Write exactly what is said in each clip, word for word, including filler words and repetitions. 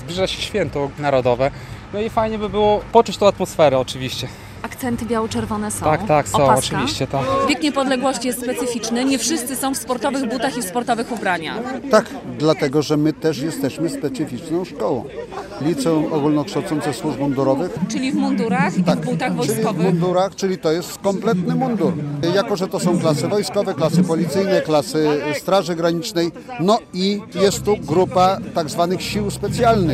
zbliża się święto narodowe, no i fajnie by było poczuć tą atmosferę oczywiście. Akcenty biało-czerwone są. Tak, tak, są, Opaska. oczywiście, tak. Bieg Niepodległości jest specyficzny, nie wszyscy są w sportowych butach i w sportowych ubraniach. Tak, dlatego, że my też jesteśmy specyficzną szkołą. Liceum Ogólnokształcące Służb Mundurowych. Czyli w mundurach i Tak, w butach czyli w wojskowych. mundurach, czyli to jest kompletny mundur. Jako, że to są klasy wojskowe, klasy policyjne, klasy Straży Granicznej, no i jest tu grupa tak zwanych sił specjalnych.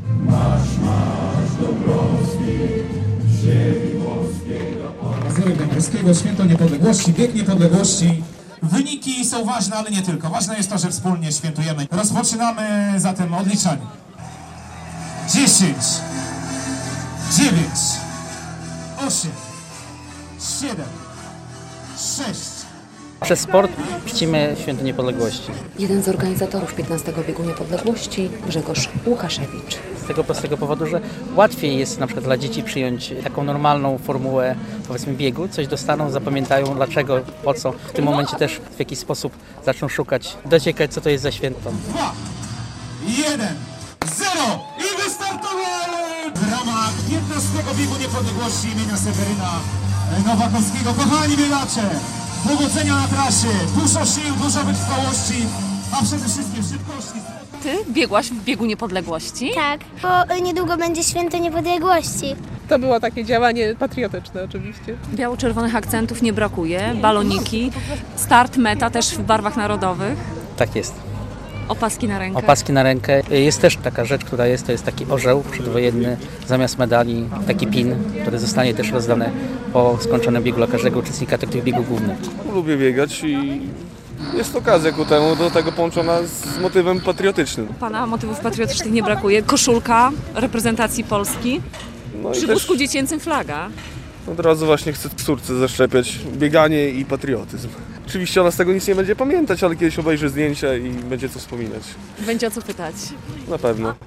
Mazurek Dąbrowskiego, Święto Niepodległości, Bieg Niepodległości. Wyniki są ważne, ale nie tylko. Ważne jest to, że wspólnie świętujemy. Rozpoczynamy zatem odliczanie. dziesięć, dziewięć, osiem, siedem, sześć. Przez sport czcimy Święto Niepodległości. Jeden z organizatorów piętnastego Biegu Niepodległości, Grzegorz Łukaszewicz. Z tego prostego powodu, że łatwiej jest na przykład dla dzieci przyjąć taką normalną formułę, powiedzmy, biegu. Coś dostaną, zapamiętają dlaczego, po co. W tym momencie też w jakiś sposób zaczną szukać, dociekać, co to jest za święto. dwa, jeden, zero i wystartowały w ramach piętnastego Biegu Niepodległości imienia Seweryna Nowakowskiego. Kochani biegacze, powodzenia na trasie, dużo sił, dużo wytrwałości, a przede wszystkim szybkości. Ty biegłaś w Biegu Niepodległości? Tak, bo niedługo będzie Święto Niepodległości. To było takie działanie patriotyczne oczywiście. Biało-czerwonych akcentów nie brakuje, baloniki, start, meta też w barwach narodowych, Tak jest. opaski na rękę. Opaski na rękę. Jest też taka rzecz, która jest, to jest taki orzeł przedwojenny, zamiast medali, taki pin, który zostanie też rozdany po skończonym biegu dla każdego uczestnika tych biegów głównych. Lubię biegać i jest okazja ku temu, do tego połączona z motywem patriotycznym. Pana motywów patriotycznych nie brakuje. Koszulka reprezentacji Polski, No przy i też wózku dziecięcym flaga. od razu właśnie chcę córce zaszczepiać bieganie i patriotyzm. Oczywiście ona z tego nic nie będzie pamiętać, ale kiedyś obejrzy zdjęcia i będzie co wspominać. Będzie o co pytać. Na pewno.